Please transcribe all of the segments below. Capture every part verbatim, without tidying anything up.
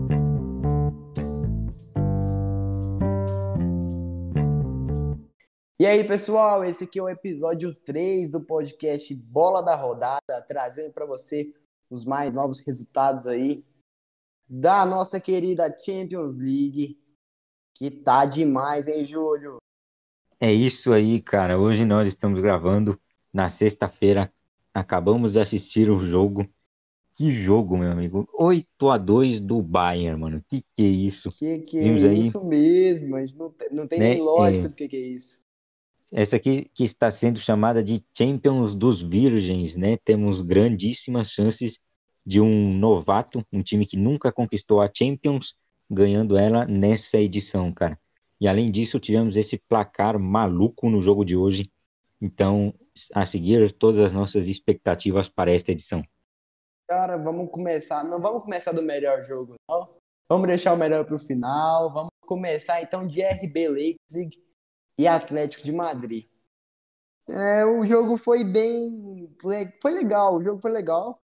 E aí, pessoal, esse aqui é o episódio três do podcast Bola da Rodada, trazendo para você os mais novos resultados aí da nossa querida Champions League, que tá demais, hein, Júlio? É isso aí, cara. Hoje nós estamos gravando na sexta-feira. Acabamos de assistir o jogo. Que jogo, meu amigo. Oito a dois do Bayern, mano. Que que é isso? Que que é Vimos aí, isso mesmo? A gente não, tem- não tem nem né? lógica é, do que que é isso. essa aqui que está sendo chamada de Champions dos Virgens, né? Temos grandíssimas chances de um novato, um time que nunca conquistou a Champions, ganhando ela nessa edição, cara. E além disso, tivemos esse placar maluco no jogo de hoje. Então, a seguir, todas as nossas expectativas para esta edição. Cara, vamos começar, não vamos começar do melhor jogo, não. Vamos deixar o melhor pro final. Vamos começar então de R B Leipzig e Atlético de Madrid. É, o jogo foi bem, foi legal, o jogo foi legal.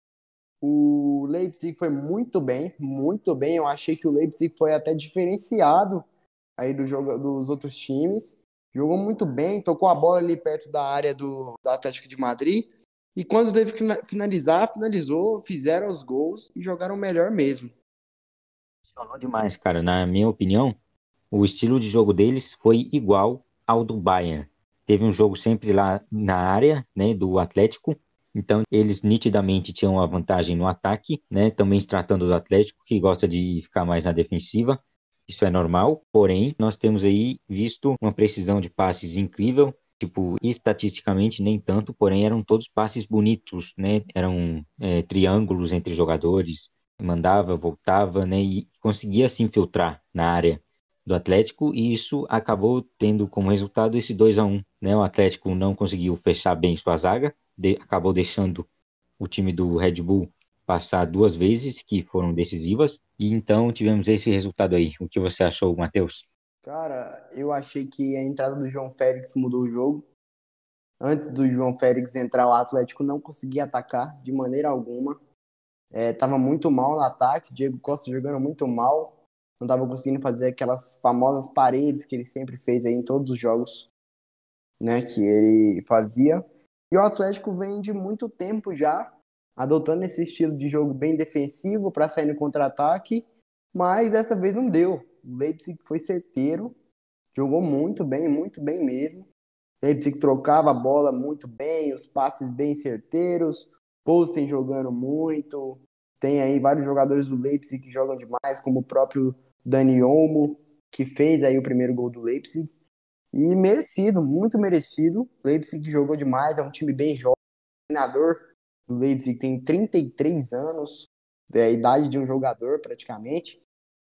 O Leipzig foi muito bem, muito bem. Eu achei que o Leipzig foi até diferenciado aí do jogo dos outros times. Jogou muito bem, tocou a bola ali perto da área do, do Atlético de Madrid. E quando teve que finalizar, finalizou, fizeram os gols e jogaram melhor mesmo. Funcionou demais, cara. Na minha opinião, o estilo de jogo deles foi igual ao do Bayern. Teve um jogo sempre lá na área, né, do Atlético. Então, eles nitidamente tinham a vantagem no ataque, né? Também se tratando do Atlético, que gosta de ficar mais na defensiva. Isso é normal, porém, nós temos aí visto uma precisão de passes incrível. Tipo, estatisticamente nem tanto, porém eram todos passes bonitos, né? Eram é, triângulos entre jogadores, mandava, voltava, né? E conseguia se infiltrar na área do Atlético, e isso acabou tendo como resultado esse dois a um, né? O Atlético não conseguiu fechar bem sua zaga, de- acabou deixando o time do Red Bull passar duas vezes, que foram decisivas, e então tivemos esse resultado aí. O que você achou, Matheus? Cara, eu achei que a entrada do João Félix mudou o jogo. Antes do João Félix entrar, o Atlético não conseguia atacar de maneira alguma. É, tava muito mal no ataque, Diego Costa jogando muito mal. Não tava conseguindo fazer aquelas famosas paredes que ele sempre fez aí em todos os jogos, né, que ele fazia. E o Atlético vem de muito tempo já adotando esse estilo de jogo bem defensivo para sair no contra-ataque, mas dessa vez não deu. O Leipzig foi certeiro, jogou muito bem, muito bem mesmo. O Leipzig trocava a bola muito bem, os passes bem certeiros, Poulsen jogando muito. Tem aí vários jogadores do Leipzig que jogam demais, como o próprio Dani Olmo, que fez aí o primeiro gol do Leipzig. E merecido, muito merecido. O Leipzig jogou demais, é um time bem jovem. O treinador do Leipzig tem trinta e três anos, é a idade de um jogador praticamente.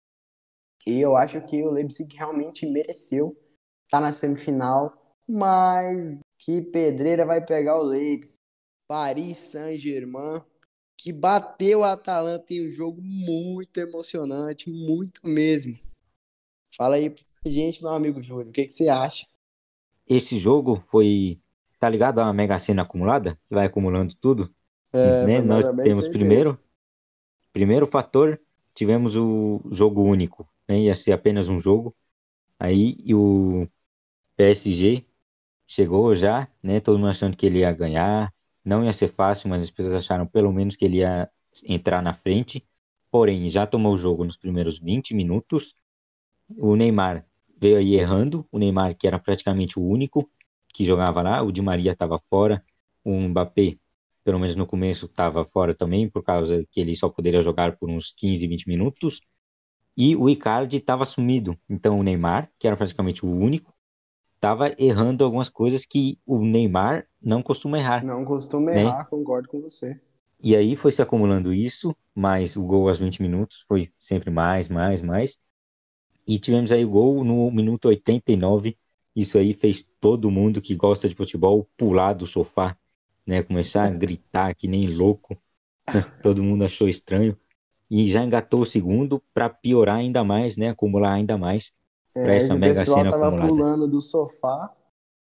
E eu acho que o Leipzig realmente mereceu estar na semifinal, mas que pedreira vai pegar o Leipzig. Paris Saint-Germain, que bateu a Atalanta em um jogo muito emocionante, muito mesmo. Fala aí pra gente, meu amigo Júlio, o que, que você acha? Esse jogo foi, tá ligado a Mega Sena acumulada? Que vai acumulando tudo, É, né? foi mais Nós ou menos temos certeza. primeiro, primeiro fator, tivemos o jogo único, né? Ia ser apenas um jogo. Aí e o P S G chegou já, né? Todo mundo achando que ele ia ganhar. Não ia ser fácil, mas as pessoas acharam pelo menos que ele ia entrar na frente. Porém, já tomou o jogo nos primeiros vinte minutos. O Neymar veio aí errando. O Neymar, que era praticamente o único que jogava lá. O Di Maria estava fora. O Mbappé, pelo menos no começo, estava fora também, por causa que ele só poderia jogar por uns quinze, vinte minutos. E o Icardi estava sumido. Então o Neymar, que era praticamente o único, estava errando algumas coisas que o Neymar não costuma errar, Não costumo né? errar, concordo com você. E aí foi se acumulando isso, mais o gol aos vinte minutos, foi sempre mais, mais, mais. E tivemos aí o gol no minuto oitenta e nove. Isso aí fez todo mundo que gosta de futebol pular do sofá, né? Começar a gritar que nem louco. Todo mundo achou estranho. E já engatou o segundo para piorar ainda mais, né? Acumular ainda mais para É, essa esse mega pessoal sena tava acumulada. pulando do sofá,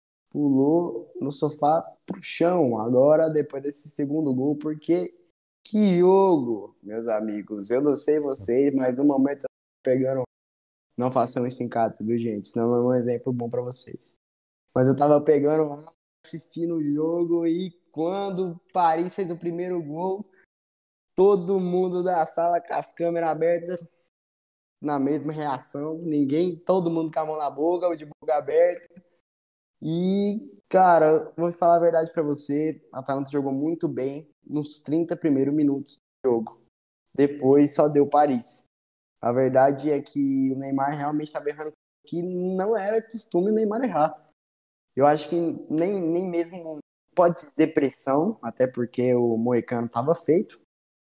pulou no sofá pro chão agora, depois desse segundo gol, porque Que jogo, meus amigos. Eu não sei vocês, mas no momento eu tô pegando. Não façam isso em casa, viu, gente? Senão é um exemplo bom pra vocês. Mas eu tava pegando, assistindo o jogo e quando o Paris fez o primeiro gol, todo mundo da sala com as câmeras abertas na mesma reação. Ninguém, todo mundo com a mão na boca, de boca aberta. E, cara, vou falar a verdade pra você, a Atalanta jogou muito bem nos trinta primeiros minutos do jogo. Depois só deu Paris. A verdade é que o Neymar realmente estava errando que não era costume o Neymar errar. Eu acho que nem, nem mesmo pode dizer pressão, até porque o Moicano estava feito.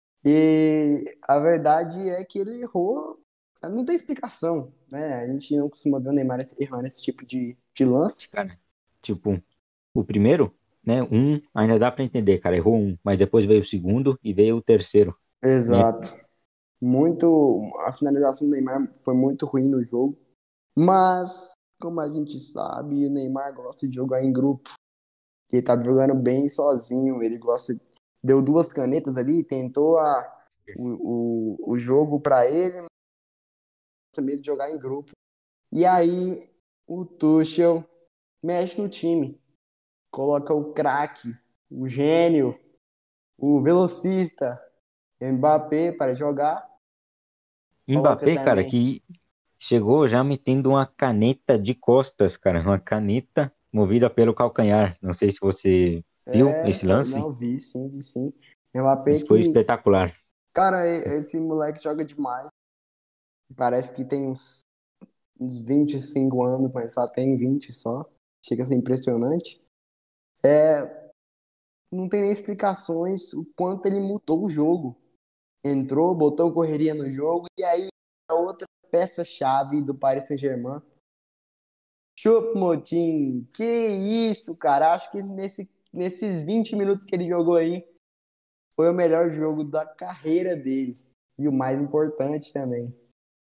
E a verdade é que ele errou, não tem explicação, né? A gente não costuma ver o Neymar errando esse tipo de, de lance. Cara, tipo, o primeiro, né? Um ainda dá pra entender, cara. Errou um, mas depois veio o segundo e veio o terceiro, né? Exato. Muito, a finalização do Neymar foi muito ruim no jogo, mas como a gente sabe, o Neymar gosta de jogar em grupo. Ele tá jogando bem sozinho, ele gosta, deu duas canetas ali, tentou a, o, o, o jogo para ele, mas gosta mesmo de jogar em grupo. E aí o Tuchel mexe no time, coloca o craque, o gênio, o velocista, Mbappé para jogar, coloca Mbappé, cara, também. que chegou já metendo uma caneta de costas, cara. Uma caneta movida pelo calcanhar. Não sei se você viu É, esse lance. não, vi sim, vi sim. Mbappé Mas foi que, espetacular. cara, esse moleque joga demais. Parece que tem uns uns vinte e cinco anos, mas só tem vinte só. Chega a ser impressionante. É, não tem nem explicações o quanto ele mudou o jogo. Entrou, botou correria no jogo, e aí a outra peça-chave do Paris Saint-Germain. Choupo-Moting, que isso, cara. Acho que nesse, nesses vinte minutos que ele jogou aí, foi o melhor jogo da carreira dele. E o mais importante também.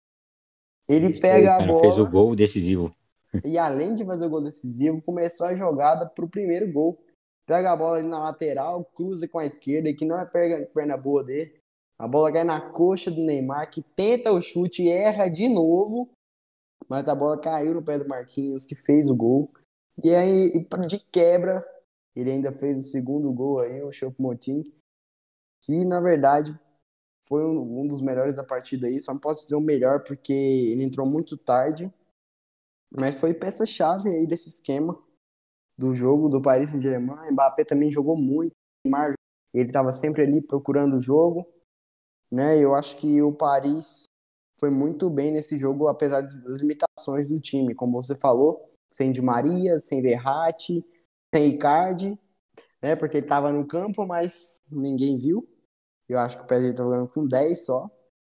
Ele Isso aí, pega a cara, fez o bola, gol decisivo. e além de fazer o gol decisivo, começou a jogada para o primeiro gol. Pega a bola ali na lateral, cruza com a esquerda, que não é perna, perna boa dele. A bola cai na coxa do Neymar, que tenta o chute e erra de novo, mas a bola caiu no pé do Marquinhos, que fez o gol. E aí, de quebra, ele ainda fez o segundo gol aí, o Choupo-Moting, que na verdade foi um, um dos melhores da partida aí. Só não posso dizer o melhor porque ele entrou muito tarde, mas foi peça-chave aí desse esquema do jogo do Paris Saint-Germain. Mbappé também jogou muito. Neymar, ele estava sempre ali procurando o jogo, né? Eu acho que o Paris foi muito bem nesse jogo, apesar das limitações do time, como você falou, sem Di Maria, sem Verratti, sem Icardi, né? Porque ele estava no campo, mas ninguém viu. Eu acho que o P S G está jogando com dez só,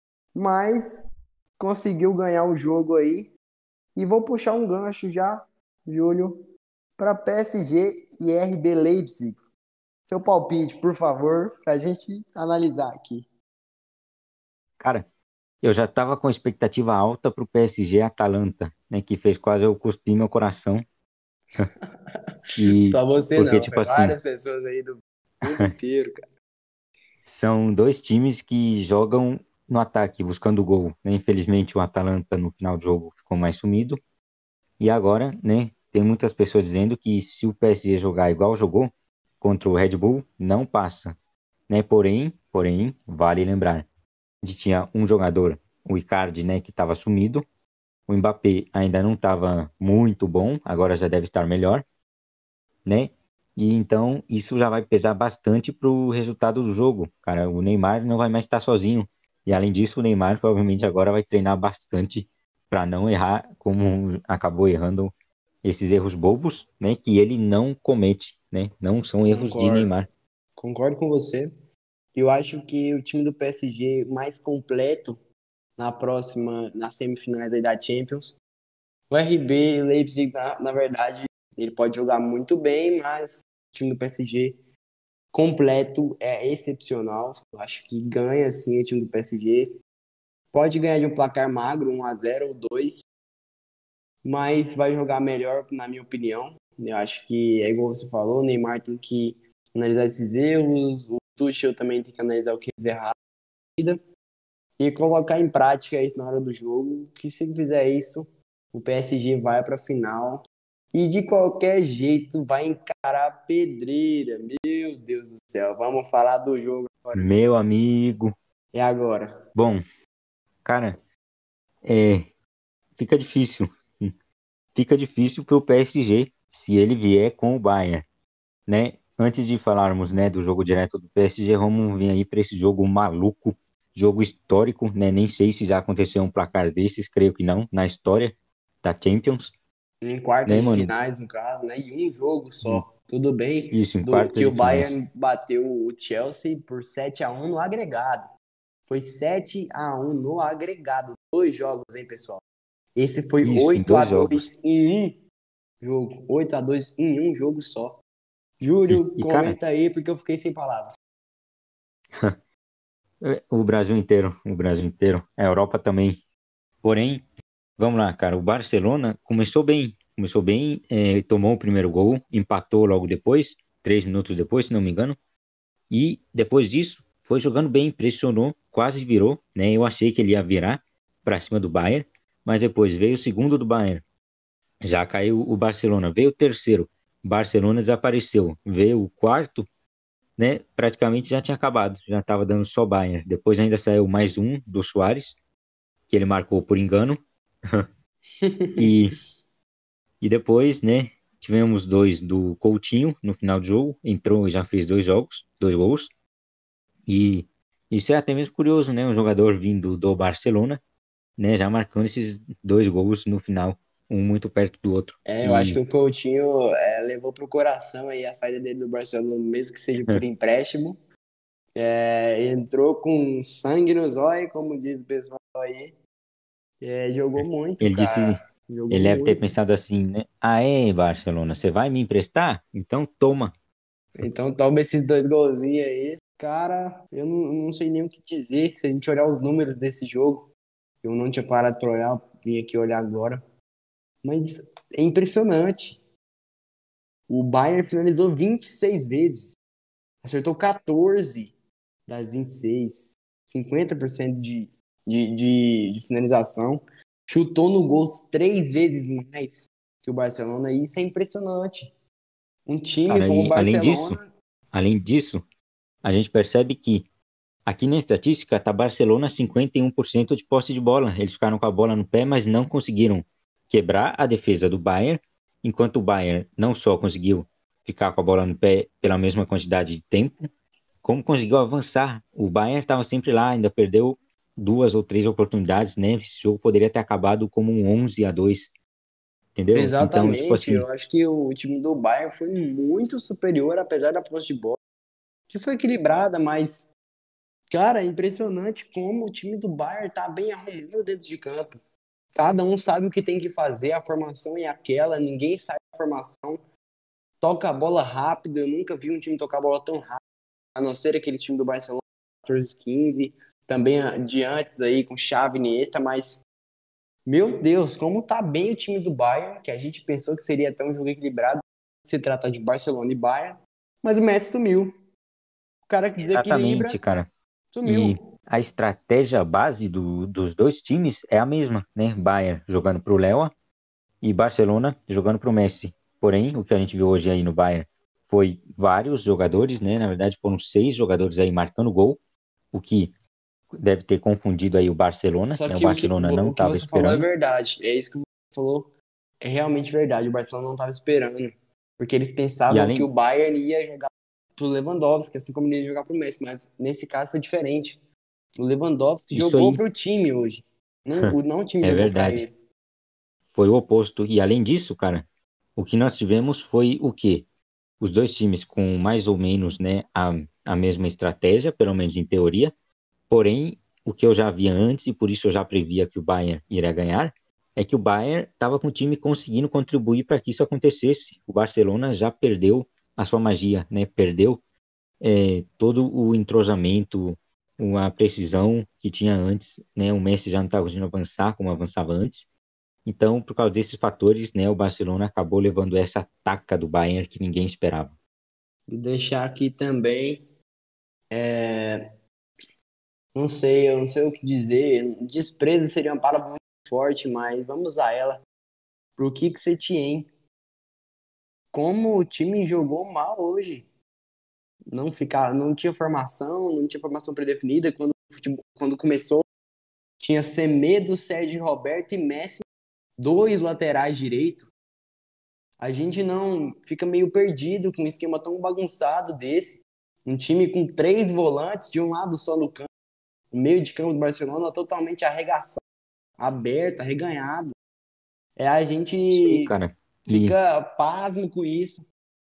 mas conseguiu ganhar o jogo aí. E vou puxar um gancho já, Júlio, para P S G e R B Leipzig. Seu palpite, por favor, para a gente analisar aqui. Cara, eu já tava com expectativa alta pro P S G e Atalanta, né? Que fez quase eu cuspir meu coração. E Só você porque, não, tipo foi assim, várias pessoas aí do mundo inteiro, cara. são dois times que jogam no ataque, buscando gol, né? Infelizmente, o Atalanta no final do jogo ficou mais sumido. E agora, né? Tem muitas pessoas dizendo que se o P S G jogar igual jogou contra o Red Bull, não passa, né? Porém, porém, vale lembrar, a gente tinha um jogador, o Icardi, né? Que estava sumido. O Mbappé ainda não estava muito bom, agora já deve estar melhor, né? E então isso já vai pesar bastante para o resultado do jogo. Cara, o Neymar não vai mais estar sozinho. E além disso, o Neymar provavelmente agora vai treinar bastante para não errar como acabou errando esses erros bobos, né? Que ele não comete, né? Não são erros de Concordo, Neymar. concordo com você. Eu acho que o time do P S G mais completo na próxima, nas semifinais aí da Champions. O R B Leipzig, na, na verdade, ele pode jogar muito bem, mas o time do P S G completo é excepcional. Eu acho que ganha sim o time do P S G. Pode ganhar de um placar magro, um a zero ou dois, mas vai jogar melhor, na minha opinião. Eu acho que é igual você falou, o Neymar tem que analisar esses erros, o Tuchel também tem que analisar o que eles erraram e colocar em prática isso na hora do jogo, que se fizer isso, o P S G vai para a final e de qualquer jeito vai encarar a pedreira. Meu Deus do céu, vamos falar do jogo agora. Meu amigo. E agora? Bom, cara, é, fica difícil. Fica difícil para o P S G se ele vier com o Bayern, né? Antes de falarmos, né, do jogo direto do P S G, vamos vir aí para esse jogo maluco, jogo histórico, né? Nem sei se já aconteceu um placar desses, creio que não, na história da Champions, Em quartas né, de mano? finais, no caso, né? E um jogo Hum, só. Tudo bem Isso, em do quartas que de o finais. Bayern bateu o Chelsea por sete a um no agregado. Foi sete a um no agregado. Dois jogos, hein, pessoal? Esse foi Isso, em oito a dois jogos. dois em um jogo. oito a dois em um jogo só. E, Júlio, e, cara, comenta aí porque eu fiquei sem palavras. o Brasil inteiro, o Brasil inteiro, a Europa também. Porém, vamos lá, cara, o Barcelona começou bem, começou bem, é, tomou o primeiro gol, empatou logo depois, três minutos depois, se não me engano. E depois disso, foi jogando bem, pressionou, quase virou, né? Eu achei que ele ia virar para cima do Bayern, mas depois veio o segundo do Bayern, já caiu o Barcelona, veio o terceiro, Barcelona desapareceu, veio o quarto, né? Praticamente já tinha acabado, já estava dando só Bayern. Depois ainda saiu mais um do Suárez, que ele marcou por engano, e, e depois, né? Tivemos dois do Coutinho no final do jogo, entrou e já fez dois jogos, dois gols. E isso é até mesmo curioso, né? Um jogador vindo do Barcelona, né? Já marcando esses dois gols no final, um muito perto do outro. É, eu acho que E o Coutinho é, levou pro coração aí a saída dele do Barcelona, mesmo que seja por empréstimo. É, entrou com sangue nos olhos, como diz o pessoal aí. É, jogou muito, ele disse, cara. Jogou ele deve ter muito. pensado assim, né? Ah, é, Barcelona, você vai me emprestar? Então toma. Então, toma esses dois golzinhos aí. Cara, eu não, não sei nem o que dizer. Se a gente olhar os números desse jogo, eu não tinha parado pra olhar, vim aqui olhar agora. Mas é impressionante. O Bayern finalizou vinte e seis vezes, acertou quatorze das vinte e seis, cinquenta por cento de, de, de, de finalização, chutou no gol três vezes mais que o Barcelona, e isso é impressionante. Um time Cara, como o e além disso, Barcelona, além disso, a gente percebe que aqui na estatística tá Barcelona cinquenta e um por cento de posse de bola. Eles ficaram com a bola no pé, mas não conseguiram quebrar a defesa do Bayern, enquanto o Bayern não só conseguiu ficar com a bola no pé pela mesma quantidade de tempo, como conseguiu avançar. O Bayern estava sempre lá, ainda perdeu duas ou três oportunidades, né? Esse jogo poderia ter acabado como um onze a dois, entendeu? Então, tipo exatamente, assim, eu acho que o time do Bayern foi muito superior, apesar da posse de bola, que foi equilibrada, mas, cara, é impressionante como o time do Bayern tá bem arrumado dentro de campo. Cada um sabe o que tem que fazer, a formação é aquela, ninguém sabe a formação, toca a bola rápido. Eu nunca vi um time tocar a bola tão rápido, a não ser aquele time do Barcelona quatorze, quinze, também de antes aí com Xavi e Iniesta, mas meu Deus, como tá bem o time do Bayern, que a gente pensou que seria até um jogo equilibrado, se trata de Barcelona e Bayern, mas o Messi sumiu. O cara que exatamente, desequilibra, cara. E sumiu. a estratégia base do- dos dois times é a mesma, né? Bayern jogando para o Léo e Barcelona jogando para o Messi. Porém, o que a gente viu hoje aí no Bayern foi vários jogadores, né? Na verdade, foram seis jogadores aí marcando gol, o que deve ter confundido aí o Barcelona, Só né? O que o que, Barcelona não o que estava você falou é esperando. verdade. É isso que você falou, é realmente verdade. O Barcelona não estava esperando, porque eles E pensavam que o além, Bayern ia jogar pro Lewandowski, assim como ele ia jogar pro Messi, mas nesse caso foi diferente. O Lewandowski isso jogou aí pro time hoje. Não, o não o time é jogou para verdade. ele. Foi o oposto. E além disso, cara, o que nós tivemos foi o quê? Os dois times com mais ou menos, né, a, a mesma estratégia, pelo menos em teoria. Porém, o que eu já via antes, e por isso eu já previa que o Bayern iria ganhar, é que o Bayern estava com o time conseguindo contribuir para que isso acontecesse. O Barcelona já perdeu a sua magia, né? Perdeu é, todo o entrosamento, a precisão que tinha antes, né? O Messi já não estava conseguindo avançar como avançava antes. Então, por causa desses fatores, né, o Barcelona acabou levando essa taca do Bayern que ninguém esperava. E deixar aqui também É, não sei, eu não sei o que dizer. Desprezo seria uma palavra muito forte, mas vamos usar ela. Pro Kik Setien. Como o time jogou mal hoje. Não ficar, não tinha formação, não tinha formação predefinida. Quando, o futebol- quando começou, tinha Semedo, Sérgio Roberto e Messi, dois laterais direito. A gente não fica meio perdido com um esquema tão bagunçado desse. Um time com três volantes de um lado só no campo. O meio de campo do Barcelona totalmente arregaçado, aberto, arreganhado. É, a Isso aí, gente cara. E, fica pasmo com isso.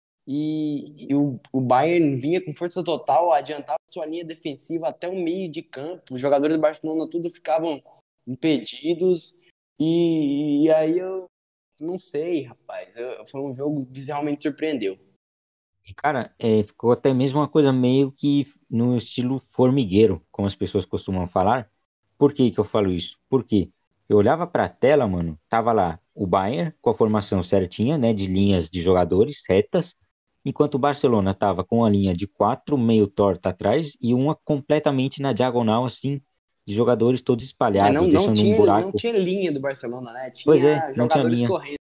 E, e o, o Bayern vinha com força total, adiantava sua linha defensiva até o meio de campo. Os jogadores do Barcelona tudo ficavam impedidos. E, e aí eu não sei, rapaz. Eu- foi um jogo que realmente surpreendeu. e, cara, é, ficou até mesmo uma coisa meio que no estilo formigueiro, como as pessoas costumam falar. Por que que eu falo isso? Porque eu olhava pra tela, mano, tava lá o Bayern com a formação certinha, né, de linhas de jogadores retas, enquanto o Barcelona tava com a linha de quatro meio torta atrás e uma completamente na diagonal, assim, de jogadores todos É, não, espalhados, não deixando um tinha, não buraco. tinha linha do Barcelona, né? Pois é, Tinha não tinha jogadores linha. correndo,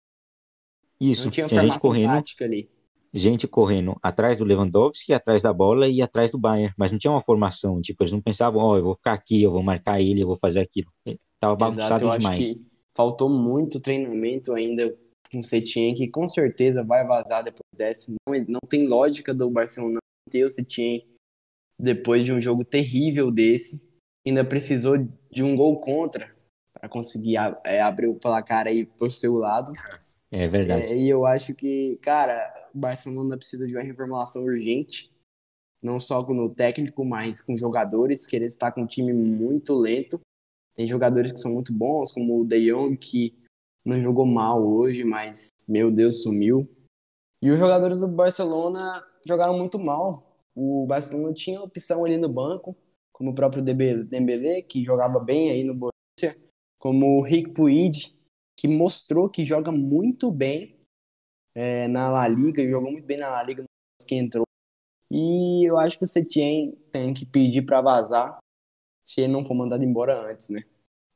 não Isso, tinha tinha gente formação correndo tática ali. gente correndo atrás do Lewandowski, atrás da bola e atrás do Bayern, mas não tinha uma formação, tipo, eles não pensavam, ó, eu vou ficar aqui, eu vou marcar ele, eu vou fazer aquilo. Eh, Tava Exato, bagunçado eu acho demais. que faltou muito treinamento ainda com o Setien, que com certeza vai vazar depois dessa. Não, não tem lógica do Barcelona ter o Setien depois de um jogo terrível desse. Ainda precisou de um gol contra para conseguir a- é, abrir o placar aí pro seu lado. É verdade. É, e eu acho que, cara, o Barcelona precisa de uma reformulação urgente, não só no técnico, mas com jogadores, que ele está com um time muito lento. Tem jogadores que são muito bons, como o De Jong, que não jogou mal hoje, mas, meu Deus, sumiu. E os jogadores do Barcelona jogaram muito mal. O Barcelona tinha opção ali no banco, como o próprio Debe- Dembélé, que jogava bem aí no Borussia, como o Rick Puig, que mostrou que joga muito bem é, na La Liga, jogou muito bem na La Liga no que entrou. E eu acho que o Setien tem que pedir para vazar se ele não for mandado embora antes, né?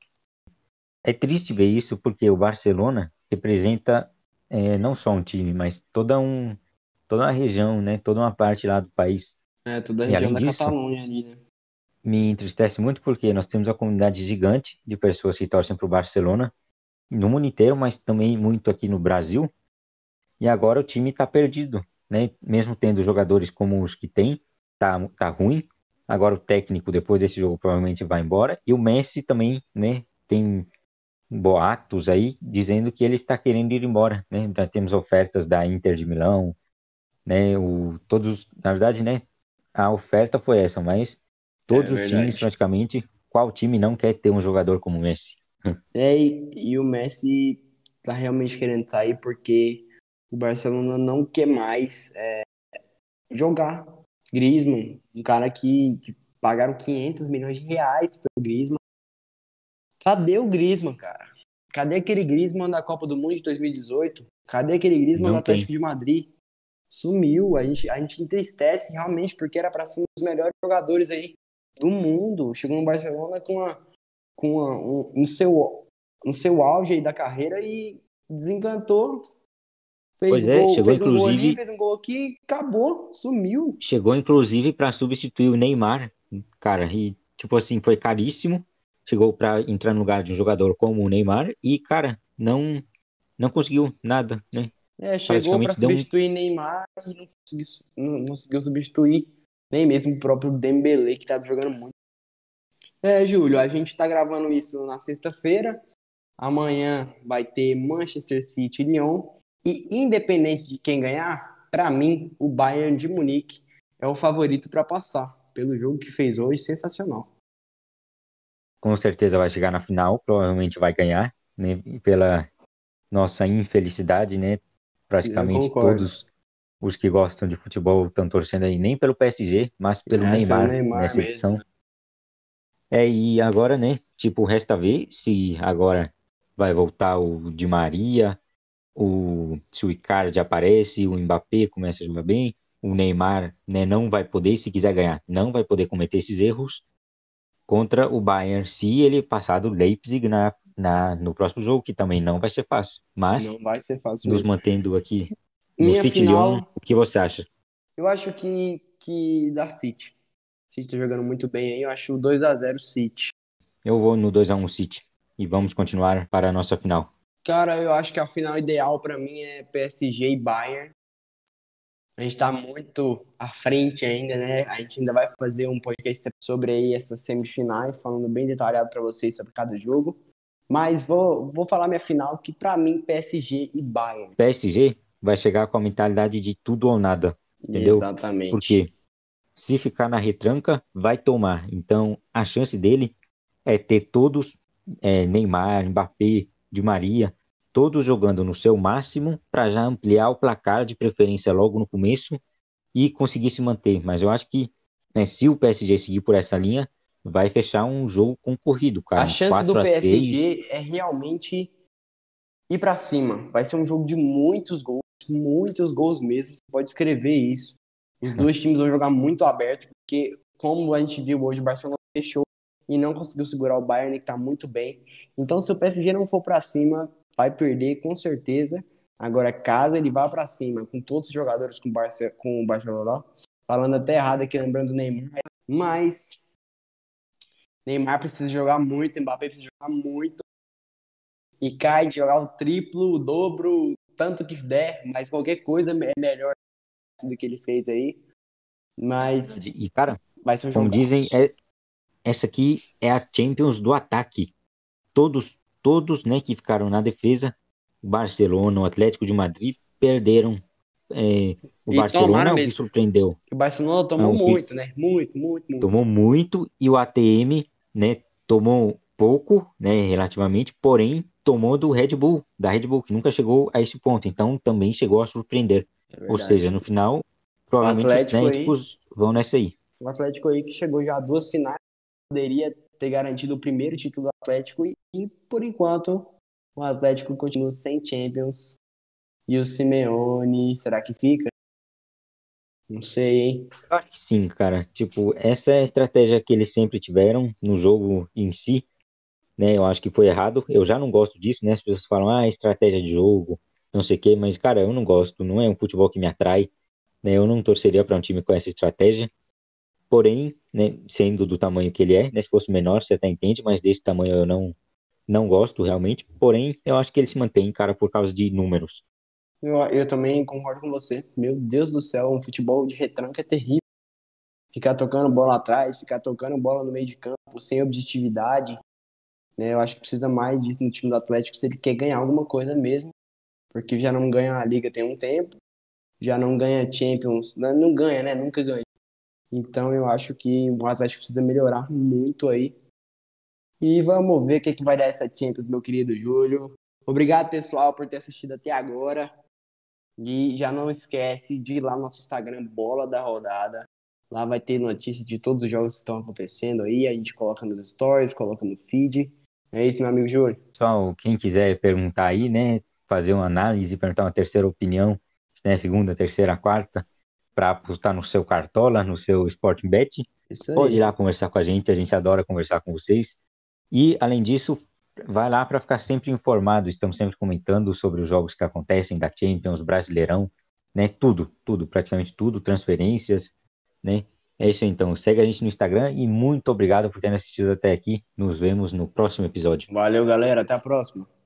É triste ver isso porque o Barcelona representa eh, não só um time, mas toda um, toda uma região, né, toda uma parte lá do país. É, toda a E região além da disso, Catalunha ali, né? me entristece muito porque nós temos uma comunidade gigante de pessoas que torcem para o Barcelona no mundo inteiro, mas também muito aqui no Brasil. E agora o time está perdido, né? Mesmo tendo jogadores como os que tem, tá, tá ruim. Agora o técnico, depois desse jogo, provavelmente vai embora. E o Messi também, né? Tem boatos aí dizendo que ele está querendo ir embora, né? Então, temos ofertas da Inter de Milão, né? O, todos, na verdade, né? A oferta foi essa, mas É todos os times, verdade. praticamente, qual time não quer ter um jogador como o Messi? É, e, e o Messi tá realmente querendo sair porque o Barcelona não quer mais é, jogar. Griezmann, um cara que, que pagaram quinhentos milhões de reais pelo Griezmann. Cadê o Griezmann, cara? Cadê aquele Griezmann da Copa do Mundo de dois mil e dezoito? Cadê aquele Griezmann do Não tem. Atlético de Madrid? Sumiu. A gente, a gente entristece realmente porque era para ser um dos melhores jogadores aí do mundo. Chegou no Barcelona com, a, com a, um, no, seu, no seu auge aí da carreira e desencantou. Fez Pois é, gol, chegou fez um gol ali, inclusive fez um gol aqui, acabou, sumiu. chegou inclusive para substituir o Neymar, cara, e tipo assim, foi caríssimo. Chegou para entrar no lugar de um jogador como o Neymar e, cara, não não conseguiu nada, né? É, chegou para Praticamente deu um. substituir Neymar e não conseguiu, não conseguiu substituir nem mesmo o próprio Dembélé, que estava jogando muito. É, Júlio, a gente está gravando isso na sexta-feira. Amanhã vai ter Manchester City e Lyon. E independente de quem ganhar, para mim, o Bayern de Munique é o favorito para passar. Pelo jogo que fez hoje, sensacional. Com certeza vai chegar na final, provavelmente vai ganhar, né? E pela nossa infelicidade, né? Eu Praticamente concordo. todos os que gostam de futebol estão torcendo aí nem pelo P S G, mas pelo É, foi o Neymar Neymar nessa mesmo. edição. É, e agora, né? Tipo, resta ver se agora vai voltar o Di Maria, o, se o Icardi aparece, o Mbappé começa a jogar bem, o Neymar, né, não vai poder, se quiser ganhar, não vai poder cometer esses erros contra o Bayern, se ele passar do Leipzig na, na, no próximo jogo, que também não vai ser fácil. Mas, Não vai ser fácil nos mesmo. mantendo aqui no Minha City Lyon, final, o que você acha? eu acho que, que dá City. City tá jogando muito bem aí, eu acho dois a zero City. Eu vou no dois a um City. E vamos continuar para a nossa final. Cara, eu acho que a final ideal pra mim é P S G e Bayern. A gente tá muito à frente ainda, né? A gente ainda vai fazer um podcast sobre aí essas semifinais, falando bem detalhado pra vocês sobre cada jogo. Mas vou, vou falar minha final, que pra mim P S G e Bayern. P S G vai chegar com a mentalidade de tudo ou nada, entendeu? Exatamente. Porque se ficar na retranca, vai tomar. Então, a chance dele é ter todos, é, Neymar, Mbappé, Di Maria, todos jogando no seu máximo para já ampliar o placar, de preferência logo no começo, e conseguir se manter. Mas eu acho que, né, se o P S G seguir por essa linha, vai fechar um jogo concorrido, cara, A um chance do quatro a três. P S G é realmente ir pra cima. Vai ser um jogo de muitos gols, muitos gols mesmo. Você pode escrever isso. Os dois times vão jogar muito aberto, porque, como a gente viu hoje, o Barcelona fechou e não conseguiu segurar o Bayern, que tá muito bem. Então, se o P S G não for pra cima, vai perder com certeza. Agora, caso ele vá pra cima, com todos os jogadores com, Barce com o Barcelona, falando até errado aqui, lembrando do Neymar, mas Neymar precisa jogar muito, Mbappé precisa jogar muito, e cai de jogar o triplo, o dobro, tanto que der, mas qualquer coisa é melhor do que ele fez aí. Mas E, cara, vai ser um como dizem, jogaço. é, essa aqui é a Champions do ataque. Todos, todos, né, que ficaram na defesa, o Barcelona, o Atlético de Madrid, perderam. É, o E Barcelona tomaram é o que mesmo. surpreendeu, O Barcelona é tomou o que muito, né? Muito, muito, muito. tomou muito, e o A T M, né, tomou pouco, né, relativamente, porém tomou do Red Bull, da Red Bull, que nunca chegou a esse ponto, então também chegou a surpreender. É Ou seja, verdade. no final, O provavelmente os Atlético aí, Atléticos vão nessa aí. o Atlético aí que chegou já a duas finais, poderia ter garantido o primeiro título do Atlético e, e por enquanto, o Atlético continua sem Champions. E o Simeone, será que fica? Não sei, hein? Eu acho que sim, cara. Tipo, essa é a estratégia que eles sempre tiveram no jogo em si, né? Eu acho que foi errado. Eu já não gosto disso, né? As pessoas falam, ah, estratégia de jogo, não sei o quê, mas, cara, eu não gosto. Não é um futebol que me atrai, né? Eu não torceria para um time com essa estratégia. Porém, né, sendo do tamanho que ele é, né? Se fosse menor, você até entende, mas desse tamanho eu não, não gosto realmente. Porém, eu acho que ele se mantém, cara, por causa de números. Eu, eu também concordo com você. Meu Deus do céu, um futebol de retranca é terrível. Ficar tocando bola atrás, ficar tocando bola no meio de campo, sem objetividade, né? Eu acho que precisa mais disso no time do Atlético se ele quer ganhar alguma coisa mesmo, porque já não ganha a Liga tem um tempo, já não ganha Champions, não, não ganha, né? Nunca ganha. Então eu acho que o Atlético precisa melhorar muito aí. E vamos ver o que, que vai dar essa Champions, meu querido Júlio. Obrigado, pessoal, por ter assistido até agora. E já não esquece de ir lá no nosso Instagram, Bola da Rodada. Lá vai ter notícias de todos os jogos que estão acontecendo aí. A gente coloca nos stories, coloca no feed. É isso, meu amigo Júlio. Pessoal, quem quiser perguntar aí, né? Fazer uma análise, perguntar uma terceira opinião, né? Segunda, terceira, quarta, para apostar no seu Cartola, no seu Sporting Bet, Isso pode ir aí. lá conversar com a gente, a gente adora conversar com vocês. E, além disso, vai lá para ficar sempre informado. Estamos sempre comentando sobre os jogos que acontecem da Champions, Brasileirão, né? Tudo, tudo, praticamente tudo, transferências, né? É isso aí, então. Segue a gente no Instagram e muito obrigado por terem assistido até aqui. Nos vemos no próximo episódio. Valeu, galera. Até a próxima.